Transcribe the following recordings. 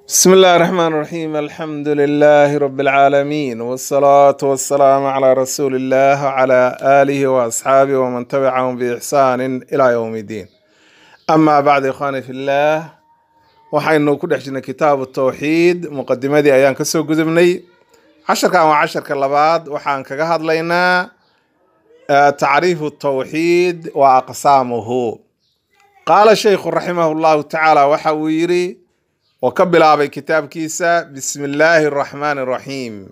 بسم الله الرحمن الرحيم. الحمد لله رب العالمين، والصلاة والسلام على رسول الله وعلى آله وأصحابه ومن تبعهم بإحسان إلى يوم الدين. أما بعد، إخواني في الله، وحين كل حجنا كتاب التوحيد مقدمة دي أيام كسو قدمني عشر كلابات وحان كجهد لنا تعريف التوحيد وأقسامه. قال الشيخ رحمه الله تعالى وحويري وقبل أبي كتاب كيسا بسم الله الرحمن الرحيم.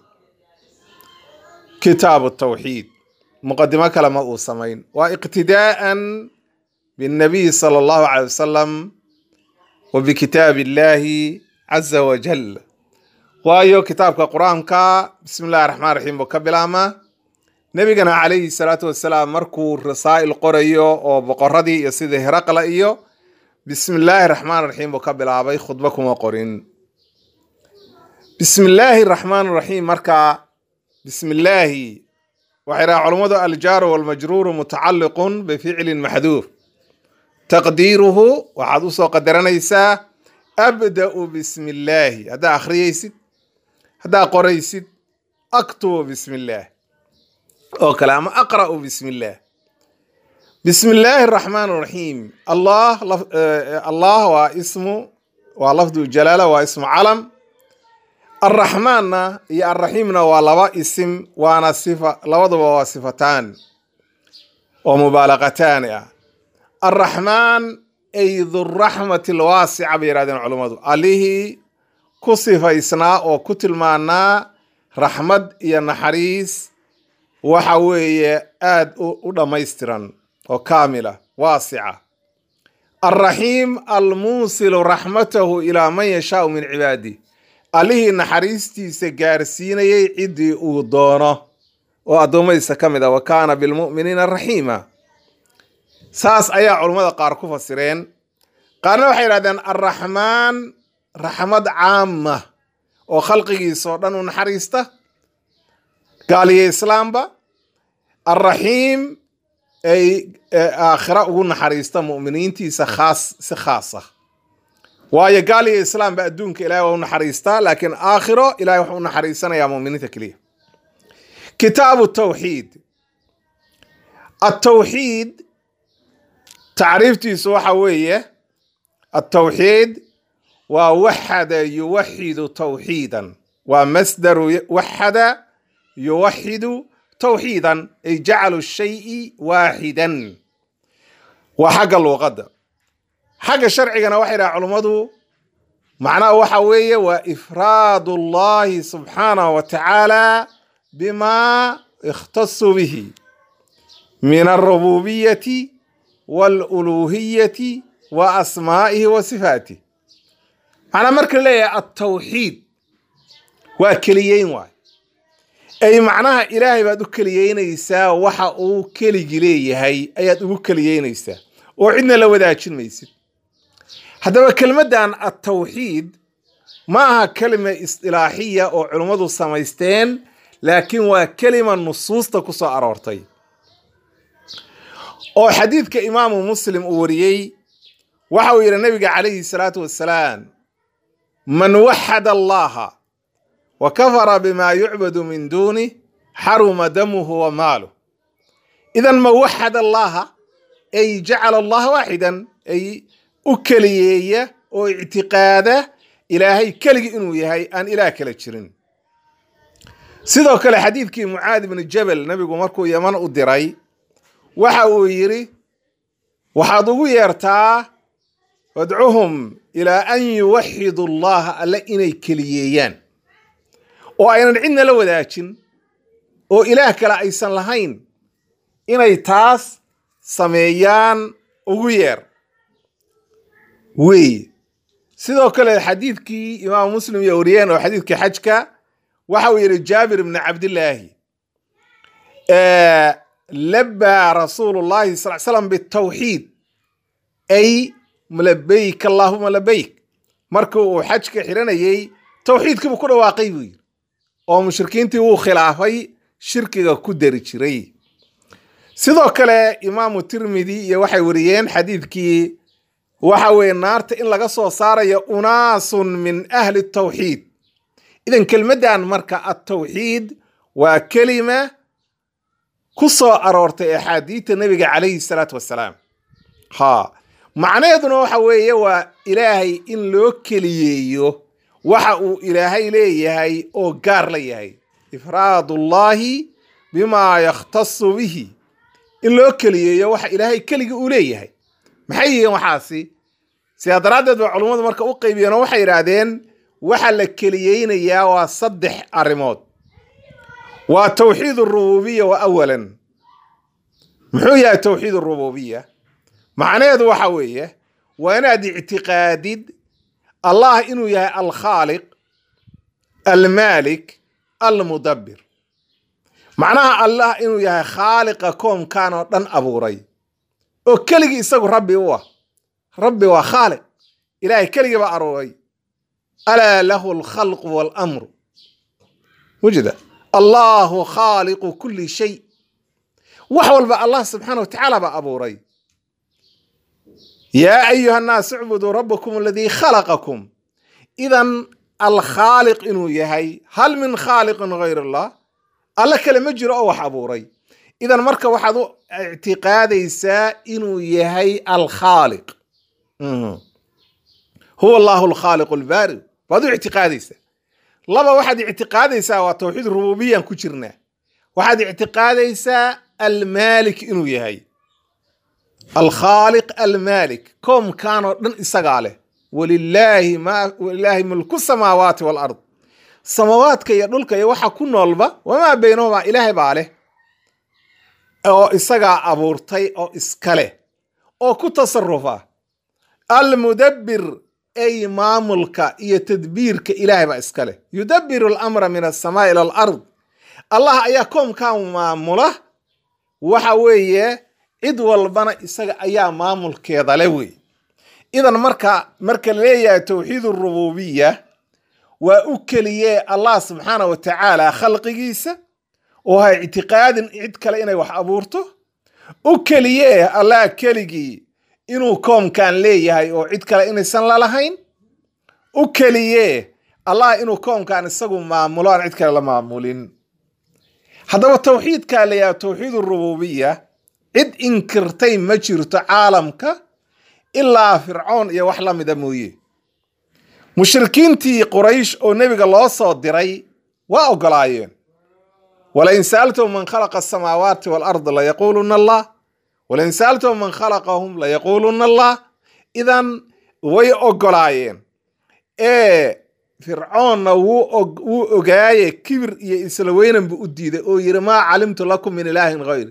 كتاب التوحيد مقدمة كلمة أوسمين، واقتداء بالنبي صلى الله عليه وسلم وبكتاب الله عز وجل. وأيو كتاب القرآن بسم الله الرحمن الرحيم. وقبل أما نبينا عليه الصلاة والسلام مركو رسائل قرية وبقردي يسيد هرقل إيو بسم الله الرحمن الرحيم. وقبل أبي خطبكم وقرين بسم الله الرحمن الرحيم. مركا بسم الله وحرا علماء الجار والمجرور متعلق بفعل محذوف تقديره وحدوث قدرنا يسا أبدأ بسم الله. هذا آخري يسد، هذا قري يسد، أكتب بسم الله أو كلام أقرأ بسم الله. بسم الله الرحمن الرحيم. الله واسمه ولفظ الجلالة واسم علم. الرحمن يا الرحيم ولوا اسم وانا صفة لوضع وصفتان ومبالغتان. الرحمن أي ذو الرحمة الواسعة بيرادين علماء عليه كصف إسناء وكتل معنا رحمة يا نحريس وحوية آد ودميسترا وكاملة واسعة. الرحيم الموصل رحمته إلى من يشاء من عباده. عليه نحريستي سجارسين يعدي ودونه وأدومي سكمدا وكان بالمؤمنين الرحيمة. ساس أي علماء قاركو فسرين قالوا حيرادان الرحمن رحمة عامة وخلقه صورا ونحريسته قال يا إسلام با. الرحيم أي آخرة ونحريسته مؤمنين تيس خاصة ويا قال يا إسلام بأدونك إلهي ونحريسته، لكن آخرة إلهي ونحريسنا يا مؤمنين تكليه. كتاب التوحيد. التوحيد تعريفتي سوحوية. التوحيد ووحد يوحد توحيدا، ومصدر وحد يوحد توحيدا أي جعل الشيء واحدا. وحق اللغة حق الشرعي أنا واحد علماء معناه وحوية وإفراد الله سبحانه وتعالى بما اختص به من الربوبية والألوهية وأسمائه وصفاته. أنا مركز لي التوحيد وكليين واحد أي معناها إلهي بعد كليين يسا وحا كلي جليه هاي أيات كليين يسا وعندنا لو ذاك الميسر. هذا كلمة عن التوحيد معها كلمة اصطلاحية أو علماء السمايستين، لكن وكلمة نصوص تقصى أرارتي. أو حديث كإمام مسلم أوريي وحوي النبي عليه الصلاة والسلام من وحد الله وكفر بما يعبد من دونه حرم دمه وماله. إذا ما وحد الله أي جعل الله واحدا، أي أكلية واعتقاده إلهي كلي إنه يهي أن إله كلتشرين. سيدو كلا حديث كي معاذ بن الجبل نبي مركو يمن أدري وحاويري وحاضوا يرتا وادعوهم إلى أن يوحدوا الله ألا إني كلييان وأيضا عندنا لو ذاكين وإله كلا أيسان لهين إني تاس سميان وغير وي. سيدو كلا حديث كي إمام مسلم يوريان وحديث كي حجك وحوير جابر بن عبد الله لبى رسول الله صلى الله عليه وسلم بالتوحيد أي ملبيك اللهم لبيك. مركو حجك حرانيي توحيدك بكل واقعي oo mushrikiintii uu khilaafay shirkiga ku dari jiray. sidoo kale Imam Tirmidhi iyo waxay wariyeen xadiidkii waxa weeye naarta in laga soo saarayo unaasun min ahli tawxiid. idan kelmaddan marka at-tawxiid waa kelima ku soo aroortay axaadiita nabiga calayhi salaatu wassalaam. macnaheeduna waxa weeye waa ilaahay in loo keliyeeyo waxa uu ilaahay leeyahay oo gaar la yahay, ifraadullaahi bimaa yakhtasu bihi, in loo keliyeeyo waxa ilaahay keligii uu leeyahay. maxay yihiin waxaasi? sidaa daraaddeed baa culummadu marka u qaybiyeen oo waxay yidhaahdeen waxa la keliyeynayaa waa 3 arrimood. waa tawxiid urububiya wa awalan. muxuu yahay tawxiid urububiya? macnaheedu waxa weeye waa inaad ictiqaadid allah inuu yahay alkhaaliq almaalik almudabbir. macnaha allah inuu yahay khaaliqa koomkan oo dhan abuuray oo keligii isagu rabbi u ah. rabbi waa khaaliq, ilaahay keligii baa abuuray. alaa lahu alkhalqu waalamru. wujida allahu khaaliqu kulli shay. wax walba allah subxaana watacaala baa abuuray. yaa ayuha nnaas icbuduu rabbakum aladii khalaqakum. idan alkhaaliq inuu yahay, hal min khaaliqin gayr allah, alla kale ma jiro oo wax abuuray. idan marka waxaad u ictiqaadaysaa inuu yahay alkhaaliq. huwa allahu alkhaaliqu albaari baad u ictiqaadaysaa. 2 waxaad ictiqaadaysaa waa tawxiid rububiyan ku jirnaa. waxaad ictiqaadaysaa almaalik inuu yahay alkhaaliq almaalik, koomkan oo dhan isagaa leh. walilaahi mulku samaawaati walard. samaawaadka iyo dhulka iyo waxa ku noolba wamaa baynahumaa ilaahay baa leh oo isagaa abuurtay oo iska leh oo ku tasarufa. almudabbir ay maamulka iyo tadbiirka ilaahay baa iska leh. yudabbiru alamra min alsamaa ila alard. allah ayaa koomkan maamula. waxa weeye cid walbana isaga ayaa maamulkeeda leh wey. idan marka leeyahay tawxiid urububiya waa u keliye allah subxaana wa tacaala khalqigiisa oo ha ictiqaadin cid kale inay wax abuurto. u keliye allah keligii inuu koomkan leeyahay oo cid kale inaysan lalahayn. u keliye allah inuu koomkan isagu maamulo aan cid kale la maamulin. haddaba tawxiidkaa layaha tawxiid urububiya cid inkirtay ma jirto caalamka ilaa fircoon iyo wax la mida mooye. mushrikiintii quraysh oo nebiga loo soo diray waa ogolaayeen. walain sa'altahum man khalaqa asamaawaati waalarda layaquuluna allah walain sa'altahum man khalaqahum layaquuluna allah. idan way ogolaayeen. fircoonna wuu ogaaye kibir iyo isla weynan buu u diiday oo yidhi maa calimtu lakum min ilaahin hayri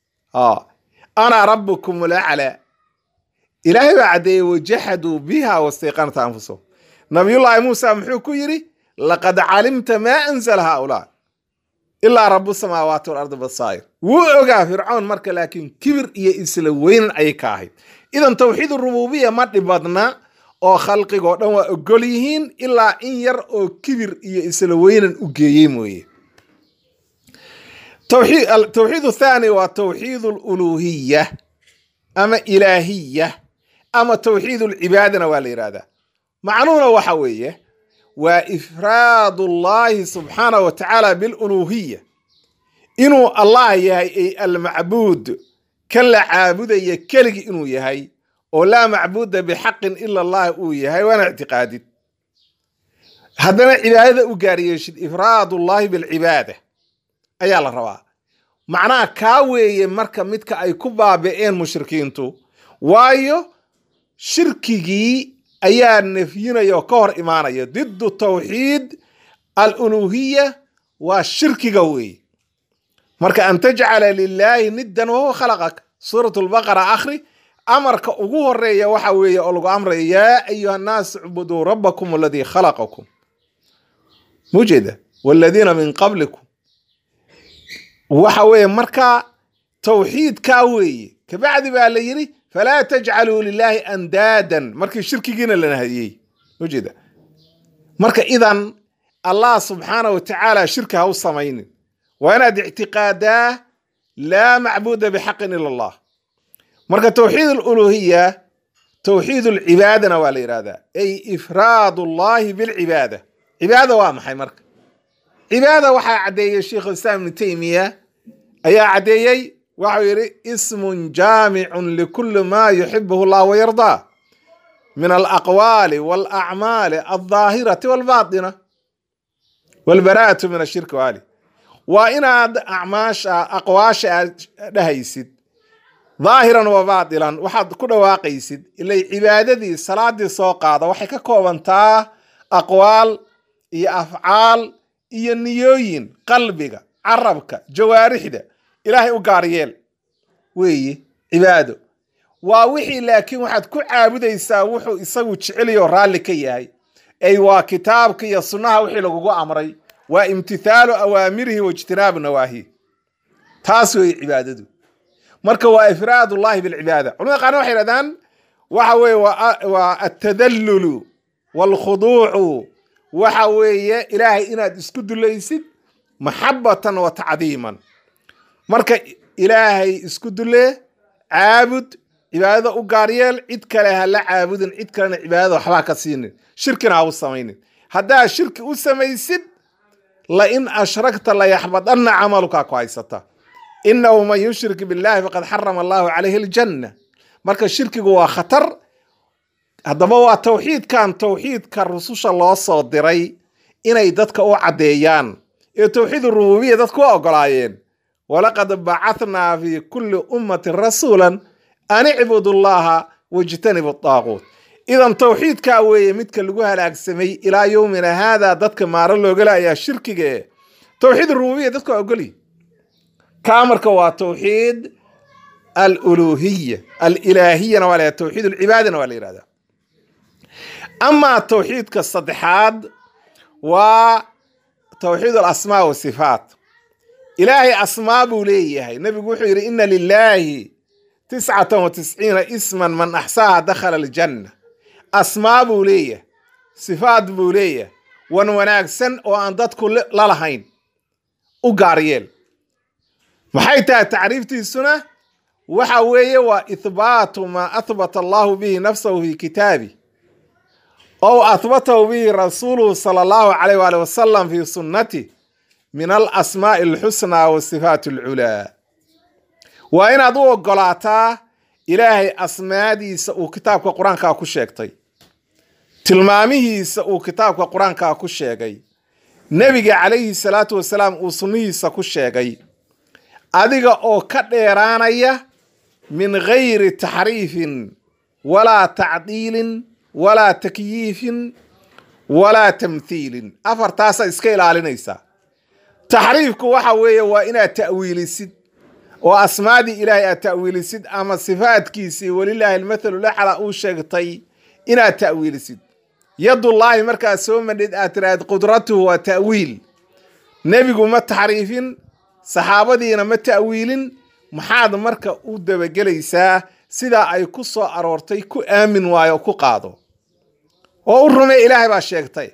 ana rabbukum alaclaa. ilaahay baa caddeeyey wajaxaduu biha wastayqanat anfusahum. nabiyullaahi muusa muxuu ku yidhi laqad calimta maa anzala haaulaa ilaa rabu samaawaati walardi basaa'ir. wuu ogaa fircoon marka, laakiin kibir iyo isla weynan ayay ka ahayd. idan tawxiid urububiya ma dhibadna oo khalqigoo dhan waa ogol yihiin ilaa in yar oo kibir iyo isla weynan u geeyey mooye. tawxiid thaani waa tawxiid aluluhiya ama ilaahiya ama tawxiid alcibaadana waa la yidhahdaa. macnuhuna waxa weeye waa ifraad ullaahi subxaanahu wa tacaala biluluhiya. inuu allah yahay ay almacbuud kan la caabudaya keligii inuu yahay oo laa macbuuda bixaqin ila allah uu yahay waana ictiqaadid. haddana cibaadada u gaaryeeshid ifraadullaahi bilcibaada ayaa la rabaa. macnaha kaa weeye marka midka ay ku baabi'een mushrikiintu, waayo shirkigii ayaa nafyinaya oo ka hor imaanaya. didu tawxiid aluluhiya waa shirkiga weeye. marka an tajcala lilaahi niddan wahuwa khalaqak. suurat lbaqara akhri. amarka ugu horeeya waxa weeye oo lagu amraya yaa ayuha nnaas icbuduu rabbakum aladii khalaqakum. mujeeda waladiina min qablikum. waxa weeye marka tawxiidkaa weeye. kabacdi baa la yidhi falaa tajcaluu lilaahi andaadan markii shirkigiina la nahadiyey. mujeeda marka idan allah subxaana wa tacaala shirki ha u samaynin. waa inaad ictiqaadaa laa macbuuda bixaqin ila allah. marka tawxiid aluluhiya توحيد العبادة ولا إرادة أي إفراد الله بالعبادة. عبادة وامحي مرك عبادة وحا عدي الشيخ الإسلام ابن تيمية أي عدي وحيري اسم جامع لكل ما يحبه الله ويرضاه من الأقوال والأعمال الظاهرة والباطنة والبراءة من الشرك والي. وإن أعماش أقواش دهيسد ظاهرا وباطلا وحد كل واقيسد إلي عبادتي صلاة سوقاده وحكا كوبنتا أقوال إي أفعال إي النيوين قلبك عربك جوارحك إلهي أقاريال وي عباده ووحي لكن واحد كل عابد يساوي تشعلي ورالي كيهي أي كتابك يصنعها وحي لغو أمري وامتثال أوامره واجتناب نواهيه تاسوي عبادته marka waa ifraad Allah bil ibada. Culimada qaar waxay yiraahdaan waxa weeye waa at-tadallul wal khudu' waxa weeye ilaahay inaad isku dulaysid mahabbatan wa ta'diman. Marka ilaahay isku dule aabud ibada u gaariyeel cid kale ha la aabudin cid kale ibada waxba ka siinin shirkina u sameeynin. Hadaa shirki u sameeysid la in ashrakta la yahbadanna amaluka qaysata. إنه من يشرك بالله فقد حرم الله عليه الجنة. مركز الشرك هو خطر. هذا هو التوحيد كان توحيد كالرسوش الله صادري إن يدتك أو عديان التوحيد الربوبية دتك أو قرايين ولقد بعثنا في كل أمة رسولا أن اعبدوا الله واجتنبوا الطاغوت. إذا توحيد كاوي متك لجوها الأجسمي إلى يومنا هذا دتك مارلو قلا يا شرك جاء توحيد الربوبية دتك أو قلي كامرك وتوحيد الألوهية الإلهية ولا توحيد العبادة ولا إرادة. أما التوحيد كالصدحات وتوحيد الأسماء والصفات إلهي أسماء بوليه النبي يقول إن لله 99 اسما من أحصاها دخل الجنة. أسماء بوليه صفات بوليه وناقسن وأندت كل لالهين وقاريل maxay tahay taariiftiisuna waxa weeye waa ithbaatu ma athbata Allah bihi nafsuhu fi kitabi aw athbatahu bihi rasuluhu sallallahu alayhi wa sallam fi sunnati min al asma'i al husna wa sifati al ula. wa in adu ogolaata ilaahay asmaadiisa uu kitaabka quraanka ku sheegtay tilmaamihiisa uu kitaabka quraanka ku sheegay nabiga alayhi salatu wa salam uu sunnihiisa ku sheegay adiga oo ka dheeraanaya min ghayri tahrifin wala ta'dilin wala takyifin wala tamthilin. afartaas iska ilaalinaysa. tahrifku waxa weeye waa inaad ta'wiilisid oo asmaadi ilaahay aad ta'wiilisid ama sifaadkiisi walillahi almathalu la'ala uu sheegtay inaad ta'wiilisid. yadullahi markaa soo madid aad tiraad qudratuhu wa ta'wiil. nabigu ma tahrifin saxaabadiina ma ta'wiilin maxaad marka u dabagelaysaa sida ay ku soo aroortay ku aamin waayo ku qaado oo u rumee ilaahay baa sheegtay.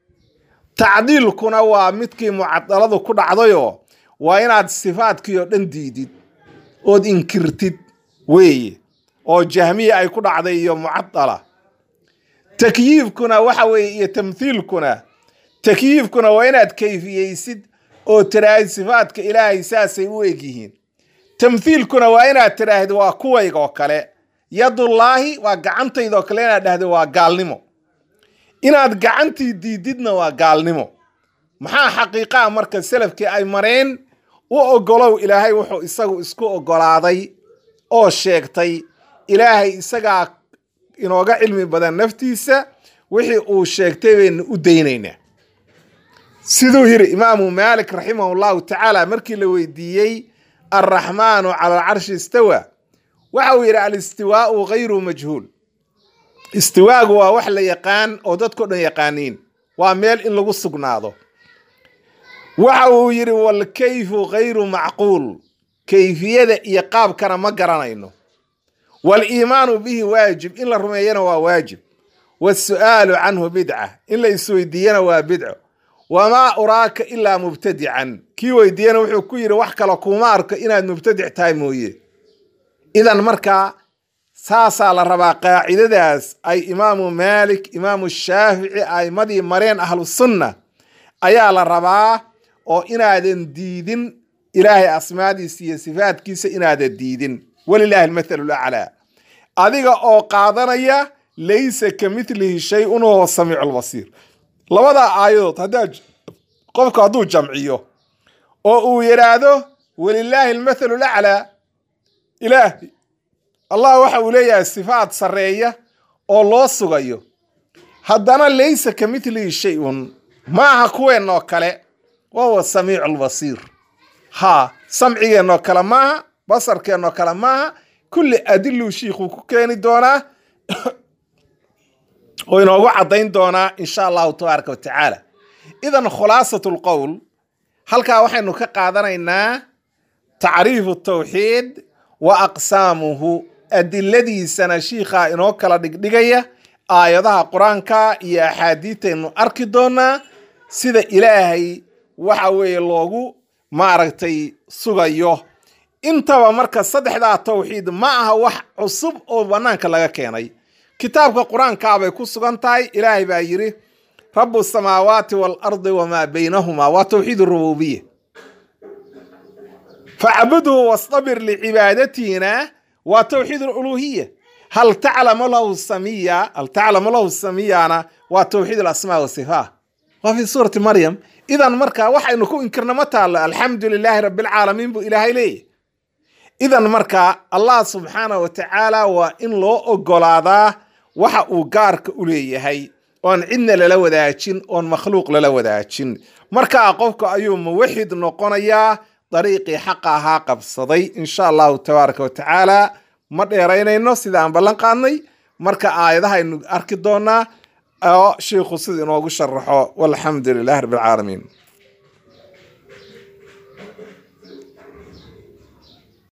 tacdiilkuna waa midkii mucaddaladu ku dhacdayo waa inaad sifaadkiyo dhan diidid ood inkirtid weeye oo jahmiya ay ku dhacday iyo mucaddala. takyiifkuna waxa weeye iyo tamthiilkuna waa inaad kayfiyeysid oo tiraahid sifaadka ilaahay saasay u egyihiin. tamthiilkuna waa inaad tiraahid waa kuwayga oo kale. yadullaahi waa gacantayda oo kale inaad dhahdo waa gaalnimo. inaad gacantii diididna waa gaalnimo. maxaa xaqiiqaa marka salafkii ay mareen u ogolow ilaahay wuxuu isagu isku ogolaaday oo sheegtay. ilaahay isagaa inooga cilmi badan naftiisa wixii uu sheegtay baynu u daynaynaa. sidoo hiri imaamu Maalik rahimahullahu ta'ala markii la weydiiyay ar-rahmaanu 'ala al-'arshi istawa waxa uu yiri al-istiwaa'u ghayru majhul. istiwaagu waa wax la yaqaan oo dadku dhan yaqaaniin waa meel in lagu sugnaado. waxa uu yiri wal kayfu ghayru ma'qul kayfiyada iyo qaabkana ma garanayno. wal iimaanu bihi waajib in la rumeeyana waa waajib. was su'aalu anhu bid'ah in la isweydiiyana waa bid'ah. وما أراك إلا مبتدعا كي ويدينا وحو كيري وحكا لكوما أرك إنا مبتدع تايموية. إذا مركا saasaa la rabaa qaacidadaas ay imaamu maalik imaamu shaafici aimadii mareen ahlu sunna ayaa la rabaa oo inaadan diidin ilaahay asmaadiisa iyo sifaadkiisa inaadan diidin walilaahi almathalu laclaa adiga oo qaadanaya laysa ka midlihi shay-un huwa samiicu lbasiir labada aayadood qofku hadduu jamciyo oo uu yidhaahdo walilaahi almathalu laclaa ilaahi allah waxa uu leeyahay sifaad sarreeya oo loo sugayo haddana laysa ka midlihi shay-un maaha kuweennoo kale wahuwa samiicu lbasiir samcigeennoo kale maaha basarkeennoo kale maaha kulli adiluu shiikhuu ku keeni doonaa oo inoogu caddayn doonaa insha allahu tabaaraka watacaala idan khulaasatu lqowl halkaa waxaynu ka qaadanaynaa tacriifu tawxiid wa aqsaamuhu adiladiisana shiikhaa inoo kala dhigdhigaya aayadaha qur-aanka iyo axaadiitaynu arki doonaa sida ilaahay waxa weeye loogu maaragtay sugayo intaba marka saddexdaa tawxiid ma aha wax cusub oo bannaanka laga keenay kitaabka qur-aankaa bay ku sugan tahay ilaahay baa yidhi rabu samaawaati waalardi wamaa baynahumaa waa tawxiid rububiya facbudhu wastabir licibaadatiina waa tawxiid uluhiya hal taclamu lahu samiyana waa tawxiid alasmaa wasifaat waa fi suurati maryam idan marka waxaynu ku inkirna ma taalo alxamdu lilaahi rabbilcaalamiin buu ilaahay leeyahy idan marka allah subxaanahu watacaala waa in loo ogolaadaa waxa uu gaarka u leeyahay oon cidna lala wadaajin oon makhluuq lala wadaajin markaa qofku ayuu muwaxid noqonayaa dariiqii xaqa ahaa qabsaday insha allahu tabaaraka watacaala ma dheeraynayno sida aan ballan qaadnay marka aayadahaynu arki doonaa oo sheikhu sida inoogu sharaxo walxamdu lilahi rabbi alcaalamiin